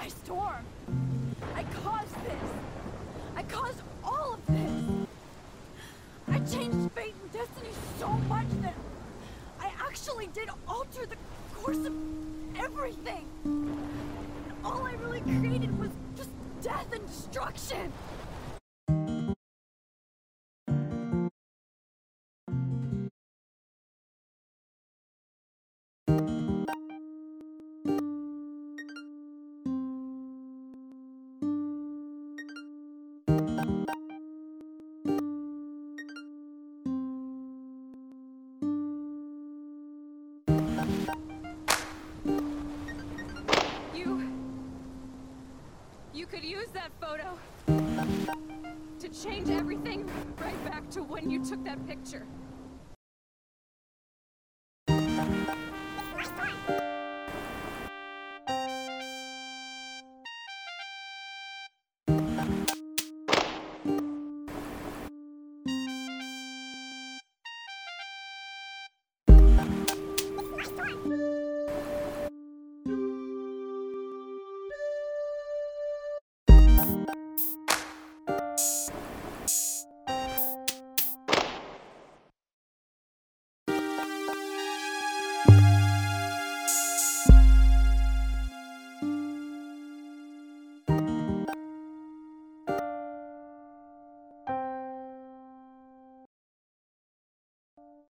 by storm. I caused this. I caused all of this. I changed fate and destiny so much that I actually did alter the course of everything. And all I really created was just death and destruction. You could use that photo to change everything right back to when you took that picture.